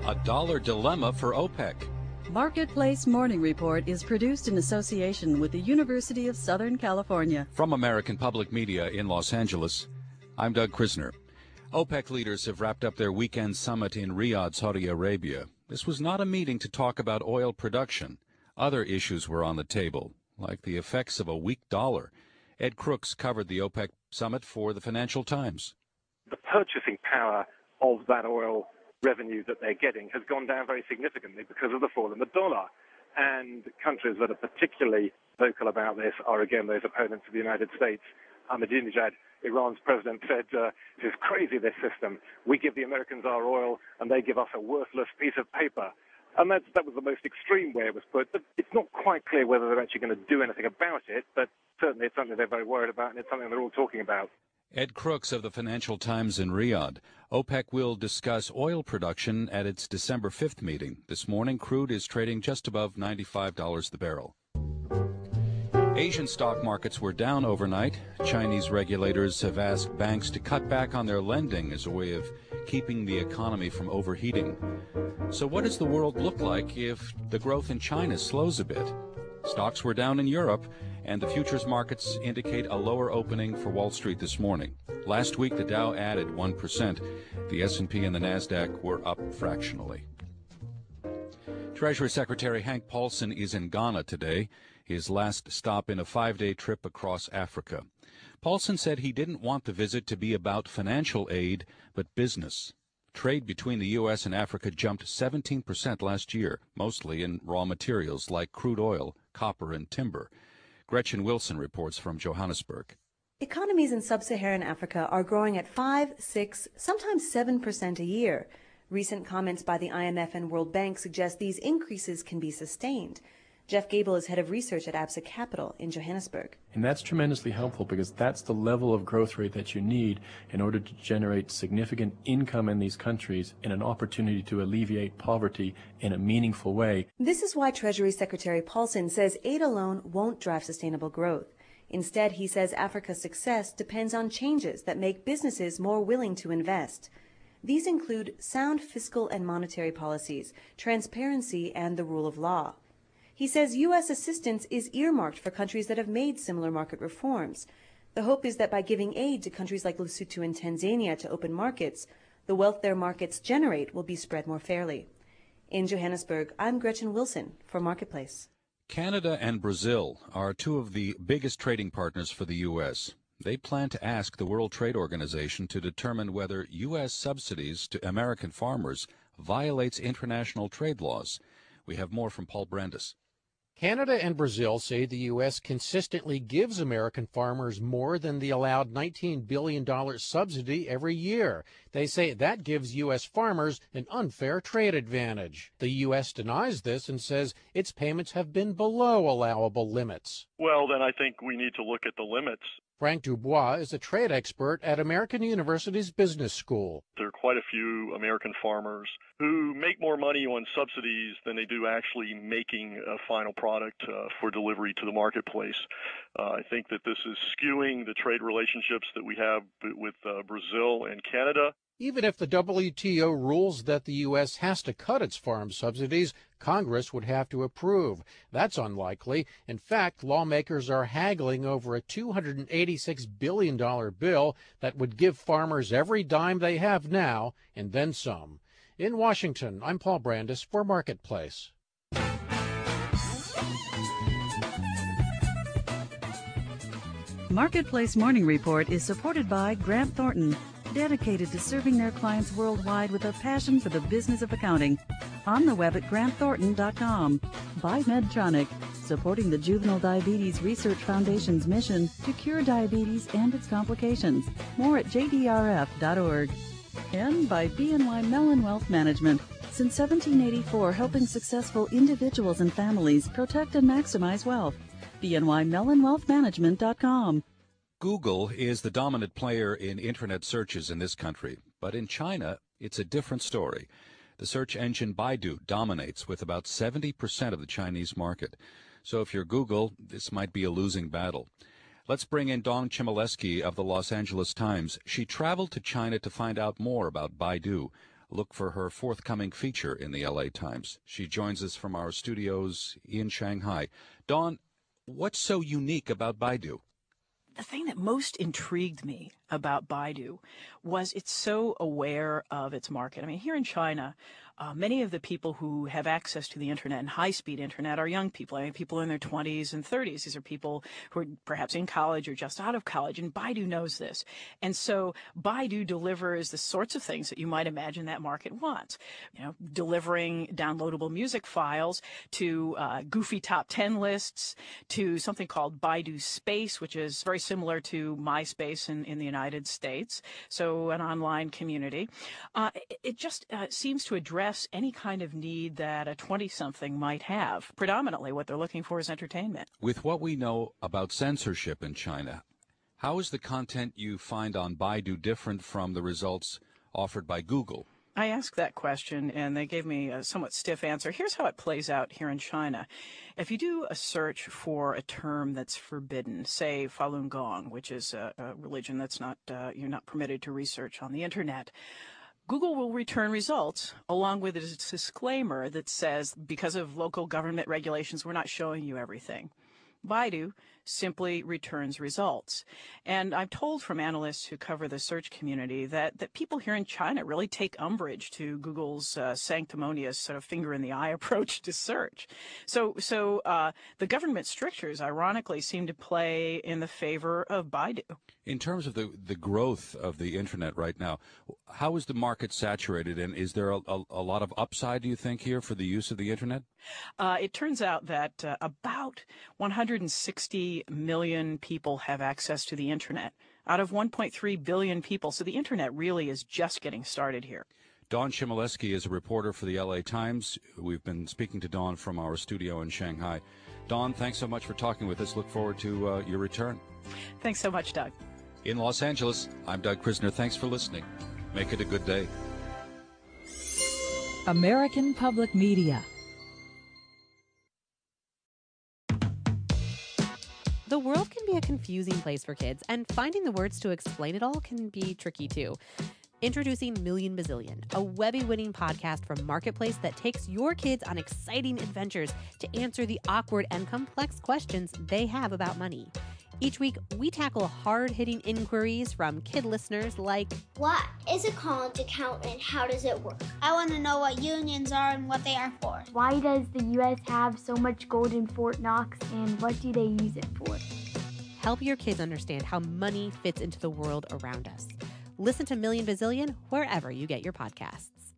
A dollar dilemma for OPEC. Marketplace Morning Report is produced in association with the University of Southern California. From American Public Media in Los Angeles, I'm Doug Krisner. OPEC leaders have wrapped up their weekend summit in Riyadh, Saudi Arabia. This was not a meeting to talk about oil production. Other issues were on the table, like the effects of a weak dollar. Ed Crooks covered the OPEC summit for the Financial Times. The purchasing power of that oil revenue that they're getting has gone down very significantly because of the fall in the dollar. And countries that are particularly vocal about this are, again, those opponents of the United States. Ahmadinejad, Iran's president, said, "This is crazy, this system. We give the Americans our oil, and they give us a worthless piece of paper." And that was the most extreme way it was put. But it's not quite clear whether they're actually going to do anything about it, but certainly it's something they're very worried about, and it's something they're all talking about. Ed Crooks of the Financial Times in Riyadh. OPEC will discuss oil production at its December 5th meeting. This morning, crude is trading just above $95 the barrel. Asian stock markets were down overnight. Chinese regulators have asked banks to cut back on their lending as a way of keeping the economy from overheating. So what does the world look like if the growth in China slows a bit? Stocks were down in Europe, and the futures markets indicate a lower opening for Wall Street this morning. Last week, the Dow added 1%. The S&P and the Nasdaq were up fractionally. Treasury Secretary Hank Paulson is in Ghana today, his last stop in a 5-day trip across Africa. Paulson said he didn't want the visit to be about financial aid, but business. Trade between the U.S. and Africa jumped 17% last year, mostly in raw materials like crude oil, copper, and timber. Gretchen Wilson reports from Johannesburg. Economies in sub-Saharan Africa are growing at 5, 6, sometimes 7% a year. Recent comments by the IMF and World Bank suggest these increases can be sustained. Jeff Gable is head of research at Absa Capital in Johannesburg. And that's tremendously helpful because that's the level of growth rate that you need in order to generate significant income in these countries and an opportunity to alleviate poverty in a meaningful way. This is why Treasury Secretary Paulson says aid alone won't drive sustainable growth. Instead, he says Africa's success depends on changes that make businesses more willing to invest. These include sound fiscal and monetary policies, transparency, and the rule of law. He says U.S. assistance is earmarked for countries that have made similar market reforms. The hope is that by giving aid to countries like Lesotho and Tanzania to open markets, the wealth their markets generate will be spread more fairly. In Johannesburg, I'm Gretchen Wilson for Marketplace. Canada and Brazil are two of the biggest trading partners for the U.S. They plan to ask the World Trade Organization to determine whether U.S. subsidies to American farmers violates international trade laws. We have more from Paul Brandis. Canada and Brazil say the U.S. consistently gives American farmers more than the allowed $19 billion subsidy every year. They say that gives U.S. farmers an unfair trade advantage. The U.S. denies this and says its payments have been below allowable limits. Well, then I think we need to look at the limits. Frank Dubois is a trade expert at American University's Business School. There are quite a few American farmers who make more money on subsidies than they do actually making a final product for delivery to the marketplace. I think that this is skewing the trade relationships that we have with Brazil and Canada. Even if the WTO rules that the U.S. has to cut its farm subsidies, Congress would have to approve. That's unlikely. In fact, lawmakers are haggling over a $286 billion bill that would give farmers every dime they have now and then some. In Washington, I'm Paul Brandis for Marketplace. Marketplace Morning Report is supported by Grant Thornton, dedicated to serving their clients worldwide with a passion for the business of accounting. On the web at grantthornton.com. By Medtronic, supporting the Juvenile Diabetes Research Foundation's mission to cure diabetes and its complications. More at jdrf.org. And by BNY Mellon Wealth Management. Since 1784, helping successful individuals and families protect and maximize wealth. BNYMellonWealthManagement.com. Google is the dominant player in Internet searches in this country, but in China, it's a different story. The search engine Baidu dominates with about 70% of the Chinese market. So if you're Google, this might be a losing battle. Let's bring in Dawn Chmielewski of the Los Angeles Times. She traveled to China to find out more about Baidu. Look for her forthcoming feature in the LA Times. She joins us from our studios in Shanghai. Dawn, what's so unique about Baidu? The thing that most intrigued me about Baidu was it's so aware of its market. I mean, here in China, many of the people who have access to the internet and high-speed internet are young people. I mean, people in their 20s and 30s. These are people who are perhaps in college or just out of college, and Baidu knows this. And so Baidu delivers the sorts of things that you might imagine that market wants. You know, delivering downloadable music files to goofy top 10 lists, to something called Baidu Space, which is very similar to MySpace in the United States, so an online community. It just seems to address any kind of need that a 20-something might have. Predominantly what they're looking for is entertainment. With what we know about censorship in China, how is the content you find on Baidu different from the results offered by Google? I asked that question, and they gave me a somewhat stiff answer. Here's how it plays out here in China. If you do a search for a term that's forbidden, say Falun Gong, which is a religion that's not you're not permitted to research on the internet, Google will return results along with a disclaimer that says, because of local government regulations, we're not showing you everything. Baidu simply returns results. And I'm told from analysts who cover the search community that people here in China really take umbrage to Google's sanctimonious sort of finger in the eye approach to search. So the government strictures, ironically, seem to play in the favor of Baidu. In terms of the growth of the internet right now, how is the market saturated, and is there a lot of upside, do you think, here for the use of the internet? It turns out that about 160 million people have access to the internet out of 1.3 billion people. So the internet really is just getting started here. Dawn Chmielewski is a reporter for the LA Times. We've been speaking to Dawn from our studio in Shanghai. Dawn, thanks so much for talking with us. Look forward to your return. Thanks so much, Doug. In Los Angeles, I'm Doug Krisner. Thanks for listening. Make it a good day. American Public Media. The world can be a confusing place for kids, and finding the words to explain it all can be tricky too. Introducing Million Bazillion, a Webby-winning podcast from Marketplace that takes your kids on exciting adventures to answer the awkward and complex questions they have about money. Each week, we tackle hard-hitting inquiries from kid listeners like, what is a college account and how does it work? I want to know what unions are and what they are for. Why does the U.S. have so much gold in Fort Knox, and what do they use it for? Help your kids understand how money fits into the world around us. Listen to Million Bazillion wherever you get your podcasts.